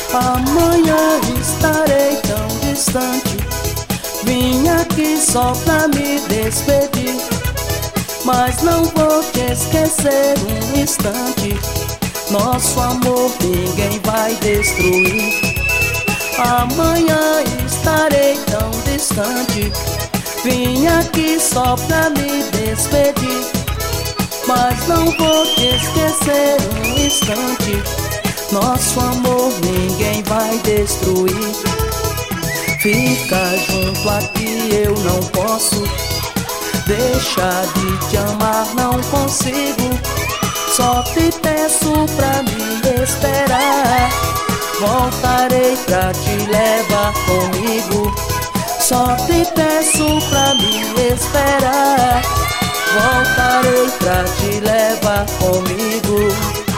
Amanhã estarei tão distante. Vim aqui só pra me despedir, mas não vou te esquecer um instante. Nosso amor ninguém vai destruir. Amanhã estarei tão distante. Vim aqui só pra me despedir, mas não vou te esquecer um instante. Nosso amor ninguém vai destruir. Fica junto aqui, eu não posso deixar de te amar, não consigo. Só te peço pra me esperar. Voltarei pra te levar comigo. Só te peço pra me esperar. Voltarei pra te levar comigo.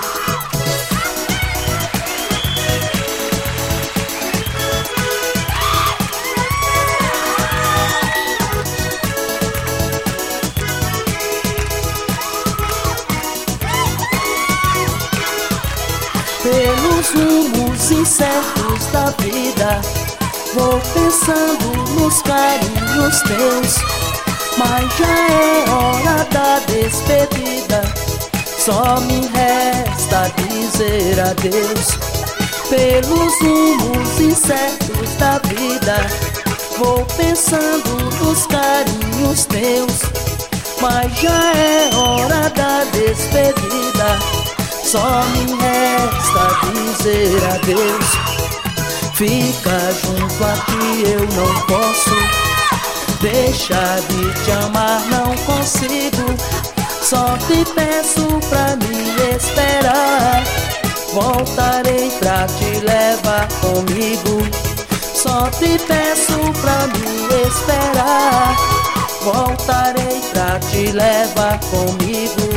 Pelos rumos incertos da vida, vou pensando nos carinhos teus, mas já é hora da despedida. Só me resta dizer adeus. Pelos rumos incertos da vida, vou pensando nos carinhos teus, mas já é hora da despedida. Só me resta dizer adeus. Fica junto aqui, eu não posso deixar de te amar, não consigo. Só te peço pra me esperar. Voltarei pra te levar comigo. Só te peço pra me esperar. Voltarei pra te levar comigo.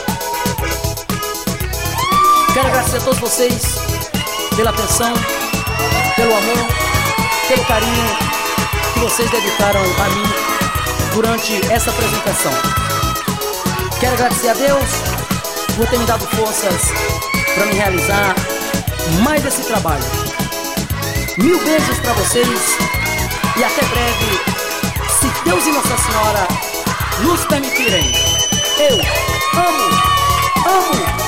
Quero agradecer a todos vocês pela atenção, pelo amor, pelo carinho que vocês dedicaram a mim durante essa apresentação. Quero agradecer a Deus por ter me dado forças para me realizar mais esse trabalho. Mil beijos para vocês e até breve, se Deus e Nossa Senhora nos permitirem. Eu amo, amo